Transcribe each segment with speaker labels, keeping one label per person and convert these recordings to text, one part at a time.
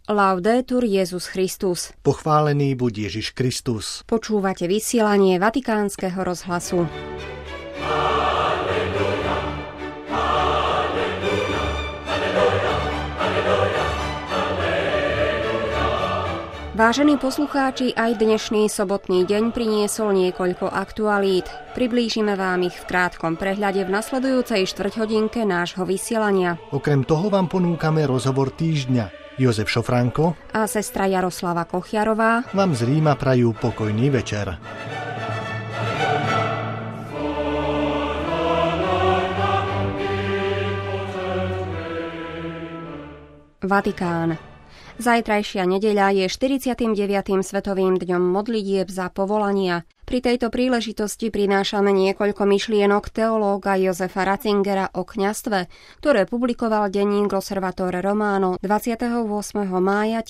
Speaker 1: Laudetur Jesus Christus.
Speaker 2: Pochválený buď Ježiš Kristus.
Speaker 1: Počúvate vysielanie Vatikánskeho rozhlasu. Vážení poslucháči, aj dnešný sobotný deň priniesol niekoľko aktualít. Priblížime vám ich v krátkom prehľade v nasledujúcej štvrťhodinke nášho vysielania.
Speaker 2: Okrem toho vám ponúkame rozhovor týždňa. Jozef Šofránko
Speaker 1: a sestra Jaroslava Kochiarová
Speaker 2: vám z Ríma prajú pokojný večer.
Speaker 1: Vatikán. Zajtrajšia nedeľa je 49. svetovým dňom modlitieb za povolania. Pri tejto príležitosti prinášame niekoľko myšlienok teológa Josefa Ratzingera o kňazstve, ktoré publikoval denník L'Osservatore Romano 28. mája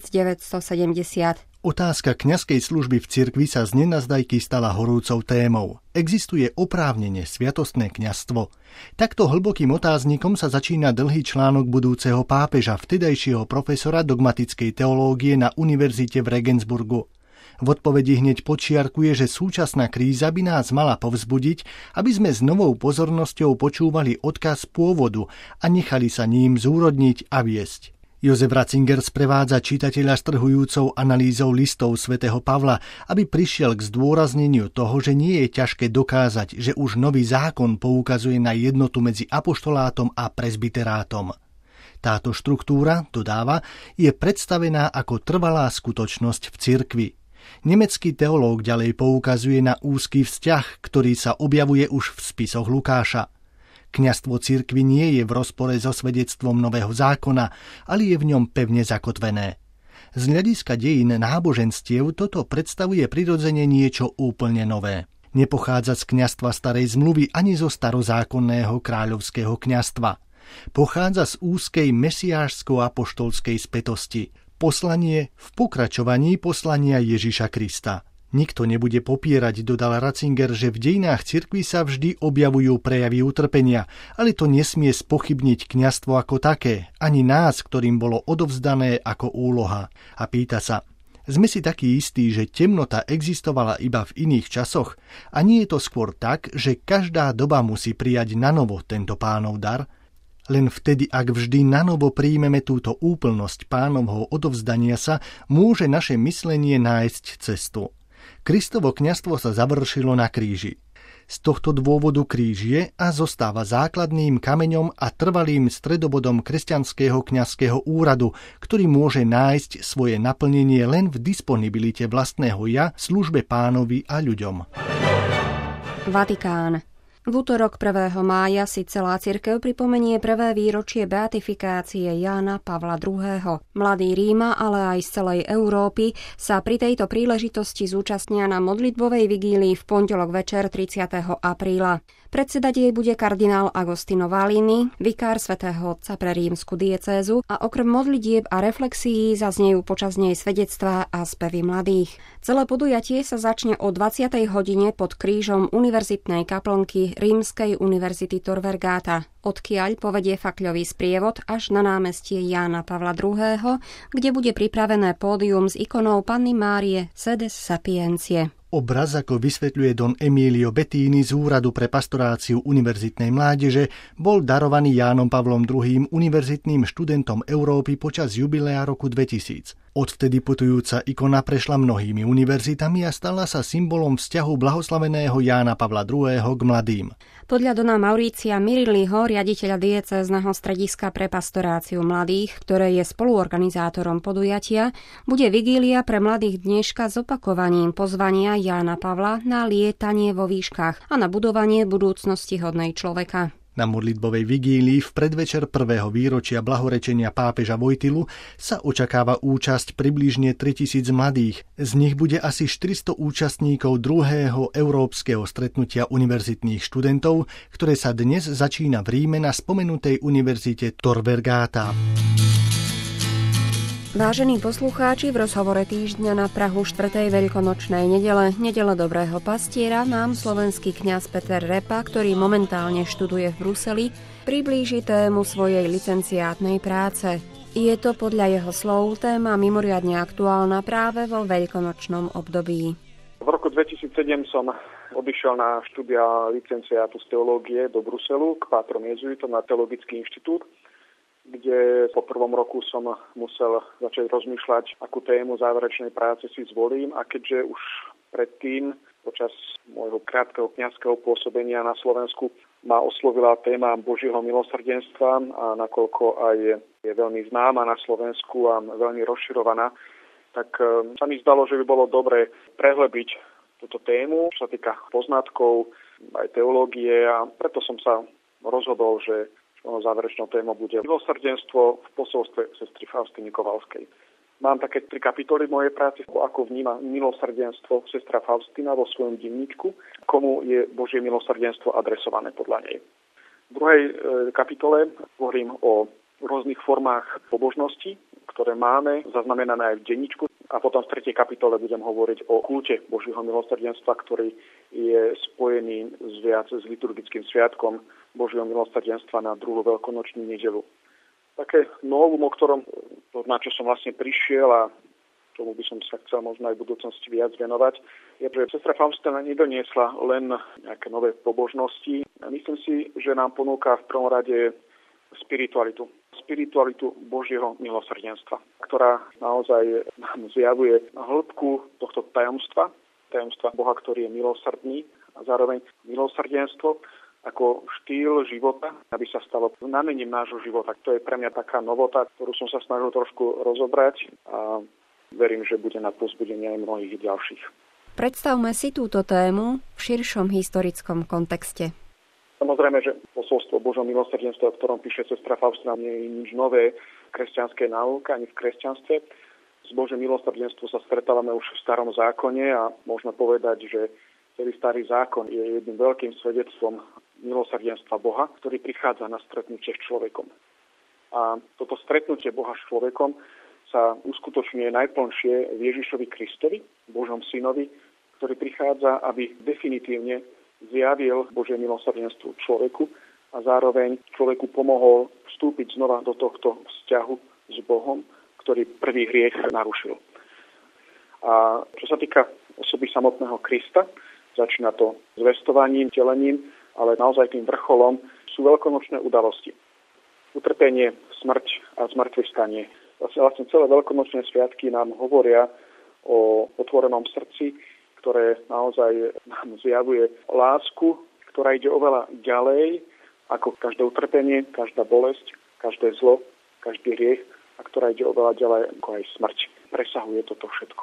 Speaker 1: 1970.
Speaker 2: Otázka kňazskej služby v cirkvi sa z nenazdajky stala horúcou témou. Existuje oprávnene sviatostné kňazstvo? Takto hlbokým otáznikom sa začína dlhý článok budúceho pápeža, vtedajšieho profesora dogmatickej teológie na univerzite v Regensburgu. V odpovedi hneď podčiarkuje, že súčasná kríza by nás mala povzbudiť, aby sme s novou pozornosťou počúvali odkaz pôvodu a nechali sa ním zúrodniť a viesť. Jozef Ratzinger sprevádza čitateľa strhujúcou analýzou listov svätého Pavla, aby prišiel k zdôrazneniu toho, že nie je ťažké dokázať, že už nový zákon poukazuje na jednotu medzi apoštolátom a presbyterátom. Táto štruktúra, dodáva, je predstavená ako trvalá skutočnosť v cirkvi. Nemecký teológ ďalej poukazuje na úzky vzťah, ktorý sa objavuje už v spisoch Lukáša. Kňazstvo cirkvi nie je v rozpore so svedectvom nového zákona, ale je v ňom pevne zakotvené. Z hľadiska dejín náboženstiev toto predstavuje prirodzene niečo úplne nové. Nepochádza z kňazstva starej zmluvy ani zo starozákonného kráľovského kňazstva. Pochádza z úzkej mesiášsko-apoštolskej spätosti. Poslanie v pokračovaní poslania Ježiša Krista. Nikto nebude popierať, dodal Ratzinger, že v dejinách cirkvi sa vždy objavujú prejavy utrpenia, ale to nesmie spochybniť kňazstvo ako také, ani nás, ktorým bolo odovzdané ako úloha. A pýta sa, sme si takí istí, že temnota existovala iba v iných časoch? A nie je to skôr tak, že každá doba musí prijať nanovo tento Pánov dar? Len vtedy, ak vždy nanovo príjmeme túto úplnosť Pánovho odovzdania sa, môže naše myslenie nájsť cestu. Kristovo kňazstvo sa završilo na kríži. Z tohto dôvodu kríž je a zostáva základným kameňom a trvalým stredobodom kresťanského kňazského úradu, ktorý môže nájsť svoje naplnenie len v disponibilite vlastného ja, službe Pánovi a ľuďom.
Speaker 1: Vatikán. V útorok 1. mája si celá cirkev pripomenie prvé výročie beatifikácie Jána Pavla II. Mladí Ríma, ale aj z celej Európy sa pri tejto príležitosti zúčastnia na modlitbovej vigílii v pondelok večer 30. apríla. Predsedať jej bude kardinál Agostino Valini, vikár svätého Otca pre rímsku diecézu a okrem modlitieb a reflexií zaznejú počas nej svedectvá a spevy mladých. Celé podujatie sa začne o 20. hodine pod krížom univerzitnej kaplnky Rímskej univerzity Tor Vergata, odkiaľ povedie fakľový sprievod až na námestie Jána Pavla II., kde bude pripravené pódium s ikonou Panny Márie Sedes Sapientiae.
Speaker 2: Obraz, ako vysvetľuje don Emilio Bettini z Úradu pre pastoráciu univerzitnej mládeže, bol darovaný Jánom Pavlom II. Univerzitným študentom Európy počas jubilea roku 2000. Odvtedy putujúca ikona prešla mnohými univerzitami a stala sa symbolom vzťahu blahoslaveného Jána Pavla II. K mladým.
Speaker 1: Podľa dona Mauricia Mirilliho, riaditeľa diecézneho strediska pre pastoráciu mladých, ktoré je spoluorganizátorom podujatia, bude vigília pre mladých dneška zopakovaním pozvania Jána Pavla na lietanie vo výškach a na budovanie budúcnosti hodnej človeka.
Speaker 2: Na modlitbovej vigílii v predvečer prvého výročia blahorečenia pápeža Vojtilu sa očakáva účasť približne 3000 mladých. Z nich bude asi 400 účastníkov druhého európskeho stretnutia univerzitných študentov, ktoré sa dnes začína v Ríme na spomenutej univerzite Tor Vergata.
Speaker 1: Vážení poslucháči, v rozhovore týždňa na prahu 4. veľkonočnej nedele Dobrého pastiera nám slovenský kňaz Peter Repa, ktorý momentálne študuje v Bruseli, priblíži tému svojej licenciátnej práce. Je to podľa jeho slov téma mimoriadne aktuálna práve vo veľkonočnom období.
Speaker 3: V roku 2007 som odišiel na štúdia licenciátu z teológie do Bruselu k pátrom jezuitom na Teologický inštitút, kde po prvom roku som musel začať rozmýšľať, akú tému záverečnej práce si zvolím, a keďže už predtým počas môjho krátkeho kňazského pôsobenia na Slovensku ma oslovila téma Božieho milosrdenstva a nakoľko aj je veľmi známa na Slovensku a veľmi rozširovaná, tak sa mi zdalo, že by bolo dobre prehlbiť túto tému, čo sa týka poznatkov, aj teológie, a preto som sa rozhodol, že záverečnou témou bude milosrdenstvo v posolstve sestry Faustiny Kovalskej. Mám také 3 kapitoly v mojej práci, ako vníma milosrdenstvo sestra Faustina vo svojom denníčku, komu je Božie milosrdenstvo adresované podľa nej. V druhej kapitole hovorím o rôznych formách pobožnosti, ktoré máme zaznamenané aj v denníčku. A potom v 3. kapitole budem hovoriť o kulte Božieho milosrdenstva, ktorý je spojený s liturgickým sviatkom Božieho milosrdenstva na druhú veľkonočnú nedeľu. Také novum, o ktorom, na čo som vlastne prišiel a čomu by som sa chcel možno aj v budúcnosti viac venovať, je, že sestra Faustina nedoniesla len nejaké nové pobožnosti. Myslím si, že nám ponúka v prvom rade spiritualitu Božieho milosrdenstva, ktorá naozaj nám zjavuje hĺbku tohto tajomstva Boha, ktorý je milosrdný, a zároveň milosrdenstvo ako štýl života, aby sa stalo znamením nášho života. To je pre mňa taká novota, ktorú som sa snažil trošku rozobrať, a verím, že bude na povzbudenie aj mnohých ďalších.
Speaker 1: Predstavme si túto tému v širšom historickom kontexte.
Speaker 3: Samozrejme, že posolstvo Božieho milosrdenstva, o ktorom píše sestra Faustina, nie je nič nové v kresťanskej náuke ani v kresťanstve. S Božím milosrdenstvom sa stretávame už v Starom zákone a môžeme povedať, že celý Starý zákon je jedným veľkým svedectvom milosrdenstva Boha, ktorý prichádza na stretnutie s človekom. A toto stretnutie Boha s človekom sa uskutočňuje najplnšie v Ježišovi Kristovi, Božom synovi, ktorý prichádza, aby definitívne zjavil Božie milosrdenstvo človeku a zároveň človeku pomohol vstúpiť znova do tohto vzťahu s Bohom, ktorý prvý hriech narušil. A čo sa týka osoby samotného Krista, začína to zvestovaním, telením, ale naozaj tým vrcholom sú veľkonočné udalosti. Utrpenie, smrť a zmŕtvychvstanie. Vlastne celé veľkonočné sviatky nám hovoria o otvorenom srdci, ktoré naozaj nám zjavuje lásku, ktorá ide oveľa ďalej ako každé utrpenie, každá bolesť, každé zlo, každý hriech, a ktorá ide oveľa ďalej ako aj smrť. Presahuje toto všetko.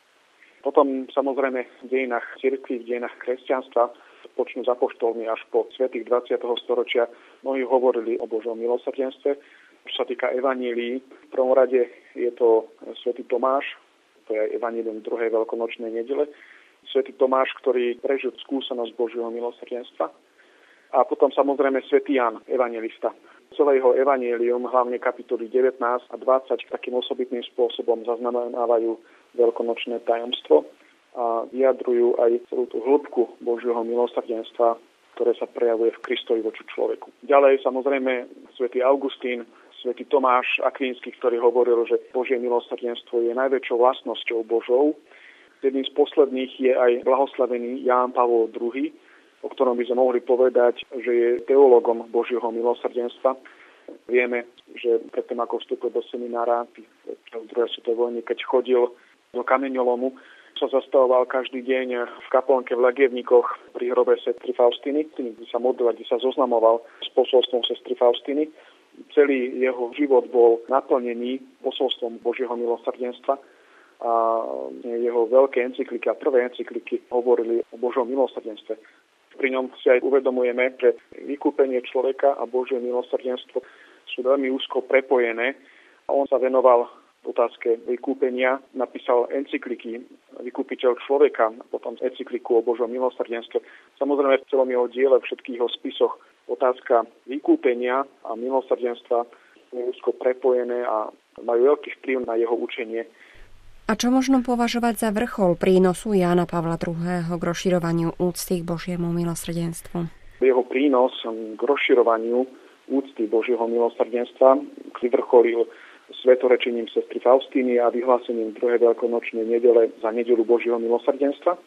Speaker 3: Potom samozrejme v dejinách cirkvi, v dejinách kresťanstva, počnú s apoštolmi až po svätých 20. storočia, mnohí hovorili o Božom milosrdenstve. Čo sa týka evanílií, v prvom rade je to svätý Tomáš, to je evanílium druhej veľkonočnej nedele. Svätý Tomáš, ktorý prežil skúsenosť Božieho milosrdenstva. A potom samozrejme svätý Ján, evanjelista. Celé jeho evanílium, hlavne kapitoly 19 a 20, takým osobitným spôsobom zaznamenávajú veľkonočné tajomstvo a vyjadrujú aj celú tú hĺbku Božieho milosrdenstva, ktoré sa prejavuje v Kristovi voči človeku. Ďalej samozrejme svätý Augustín, svätý Tomáš Akvínsky, ktorý hovoril, že Božie milosrdenstvo je najväčšou vlastnosťou Božou. Jedným z posledných je aj blahoslavený Ján Pavol II, o ktorom by sme mohli povedať, že je teológom Božieho milosrdenstva. Vieme, že predtým, ako vstúpil do seminára v druhej svetovej vojne, keď chodil do kameňolomu, sa zastavoval každý deň v kaplnke v Lagievnikoch pri hrobe sestry Faustiny, kde sa modlil, kde sa zoznamoval s posolstvom sestry Faustiny. Celý jeho život bol naplnený posolstvom Božieho milosrdenstva a jeho veľké encykliky a prvé encykliky hovorili o Božom milosrdenstve. Pri ňom si aj uvedomujeme, že vykúpenie človeka a Božie milosrdenstvo sú veľmi úzko prepojené. On sa venoval otázke vykúpenia, napísal encykliky Vykúpiteľ človeka, potom encykliku o Božom milosrdenstve. Samozrejme v celom jeho diele, v všetkých jeho spisoch otázka vykúpenia a milosrdenstva je úzko prepojené a majú veľký vplyv na jeho učenie.
Speaker 1: A čo možno považovať za vrchol prínosu Jána Pavla II. K rozširovaniu úcty k Božiemu milosrdenstvu?
Speaker 3: Jeho prínos k rozširovaniu úcty Božieho milosrdenstva vyvrcholil svetorečením sestry Faustíny a vyhlásením druhej veľkonočnej nedele za nedeľu Božieho milosrdenstva.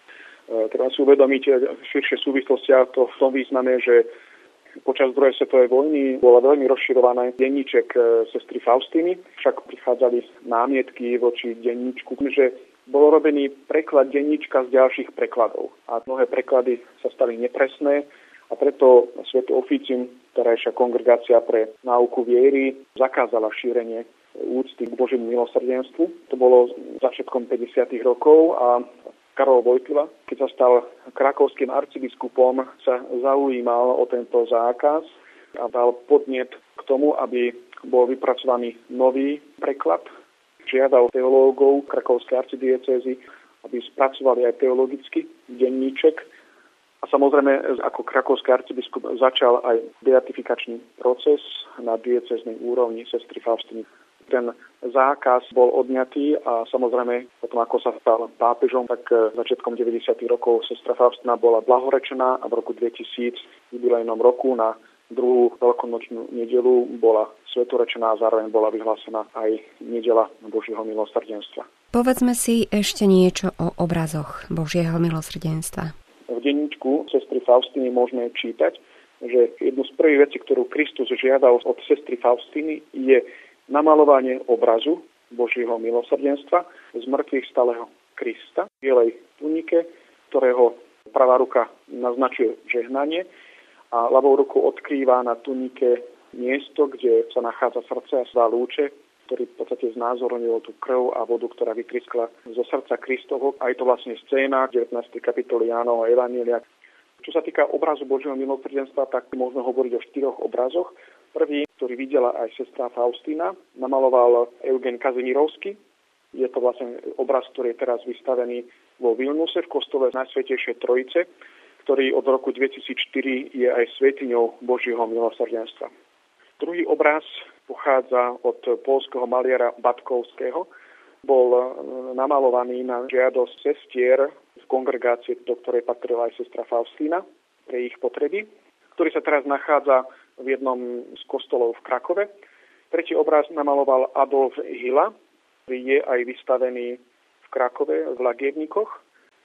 Speaker 3: Treba si uvedomiť širšie súvislosti a to v tom význame, že počas druhej svetovej vojny bola veľmi rozširovaná denníček sestry Faustíny, však prichádzali námietky voči denníčku, že bol robený preklad denníčka z ďalších prekladov a mnohé preklady sa stali nepresné a preto Sväté Ofícium, terajšia kongregácia pre náuku viery, zakázala šírenie úcty k Božiemu milosrdenstvu. To bolo začiatkom 50. rokov a Karol Wojtyla, keď sa stal krakovským arcibiskupom, sa zaujímal o tento zákaz a dal podnet k tomu, aby bol vypracovaný nový preklad. Žiadal teológov krakovskej arcidiecézy, aby spracovali aj teologický denníček. A samozrejme, ako krakovský arcibiskup začal aj beatifikačný proces na diecéznej úrovni sestry Faustíny. Ten zákaz bol odňatý a samozrejme potom, ako sa stal pápežom, tak začiatkom 90. rokov sestra Faustína bola blahorečená a v roku 2000, v jubilejnom roku, na druhú veľkonočnú nedelu bola svetorečená a zároveň bola vyhlásená aj nedeľa Božieho milosrdenstva.
Speaker 1: Povedzme si ešte niečo o obrazoch Božieho milosrdenstva.
Speaker 3: V denníčku sestry Faustíny môžeme čítať, že jednu z prvých vecí, ktorú Kristus žiadal od sestry Faustíny, je namalovanie obrazu Božieho milosrdenstva z mŕtvych stalého Krista v bielej tunike, ktorého pravá ruka naznačuje žehnanie a ľavou rukou odkrýva na tunike miesto, kde sa nachádza srdce a svá lúče, ktorý v podstate znázornil tú krv a vodu, ktorá vytryskla zo srdca Kristovho. A je to vlastne scéna 19. kapitoly Jánovho evanjelia. Čo sa týka obrazu Božieho milosrdenstva, tak môžeme hovoriť o 4 obrazoch. Prvý, ktorý videla aj sestra Faustína, namaloval Eugen Kazimírovský. Je to vlastne obraz, ktorý je teraz vystavený vo Vilnuse v kostole Najsvätejšej Trojice, ktorý od roku 2004 je aj svätyňou Božieho milosrdenstva. Druhý obraz pochádza od poľského maliara Batkovského. Bol namalovaný na žiadosť sestier v kongregácii, do ktorej patrila aj sestra Faustína pre ich potreby, ktorý sa teraz nachádza v jednom z kostolov v Krakove. Tretí obraz namaloval Adolf Hilla, ktorý je aj vystavený v Krakove v Lagievnikoch.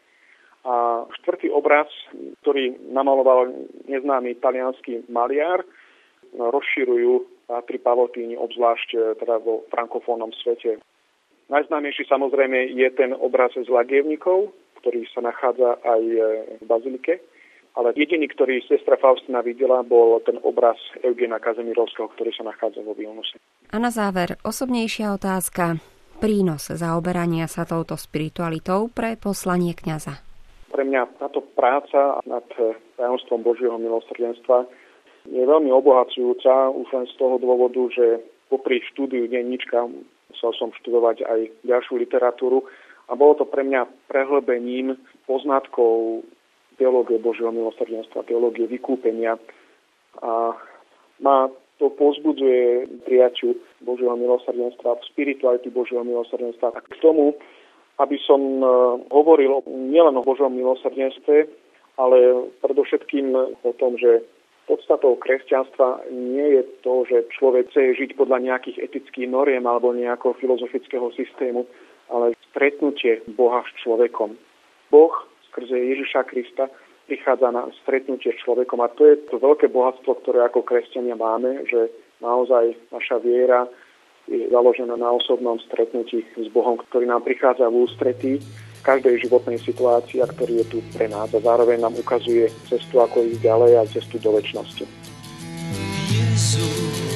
Speaker 3: A štvrtý obraz, ktorý namaloval neznámy taliansky maliar, rozširujú Pátri Pavotíni, obzvlášť teda vo frankofónnom svete. Najznámejší samozrejme je ten obraz z Lagievnikov, ktorý sa nachádza aj v bazilike. Ale jediný, ktorý sestra Faustína videla, bol ten obraz Eugena Kazimírovského, ktorý sa nachádza vo Vilnuse.
Speaker 1: A na záver, osobnejšia otázka. Prínos zaoberania sa touto spiritualitou pre poslanie kňaza.
Speaker 3: Pre mňa táto práca nad tajomstvom Božieho milosrdenstva je veľmi obohacujúca už len z toho dôvodu, že popri štúdiu denníčka musel som študovať aj ďalšiu literatúru a bolo to pre mňa prehlbením poznatkov teológie Božieho milosrdenstva, teológie vykúpenia a ma to povzbudzuje prijaťu Božieho milosrdenstva, spirituality Božieho milosrdenstva. K tomu, aby som hovoril nielen o Božom milosrdenstve, ale predovšetkým o tom, že podstatou kresťanstva nie je to, že človek chce žiť podľa nejakých etických noriem alebo nejakého filozofického systému, ale stretnutie Boha s človekom. Boh skrze Ježiša Krista prichádza na stretnutie s človekom a to je to veľké bohatstvo, ktoré ako kresťania máme, že naozaj naša viera je založená na osobnom stretnutí s Bohom, ktorý nám prichádza v ústretí v každej životnej situácii a ktorý je tu pre nás a zároveň nám ukazuje cestu, ako ísť ďalej a cestu do večnosti. Jezu,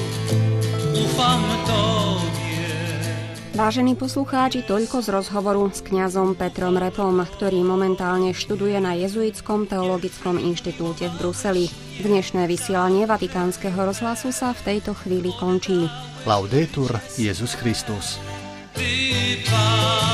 Speaker 3: ufam Tobie.
Speaker 1: Vážení poslucháči, toľko z rozhovoru s kňazom Petrom Repom, ktorý momentálne študuje na Jezuitskom teologickom inštitúte v Bruseli. Dnešné vysielanie Vatikánskeho rozhlasu sa v tejto chvíli končí.
Speaker 2: Laudetur Jesus Christus.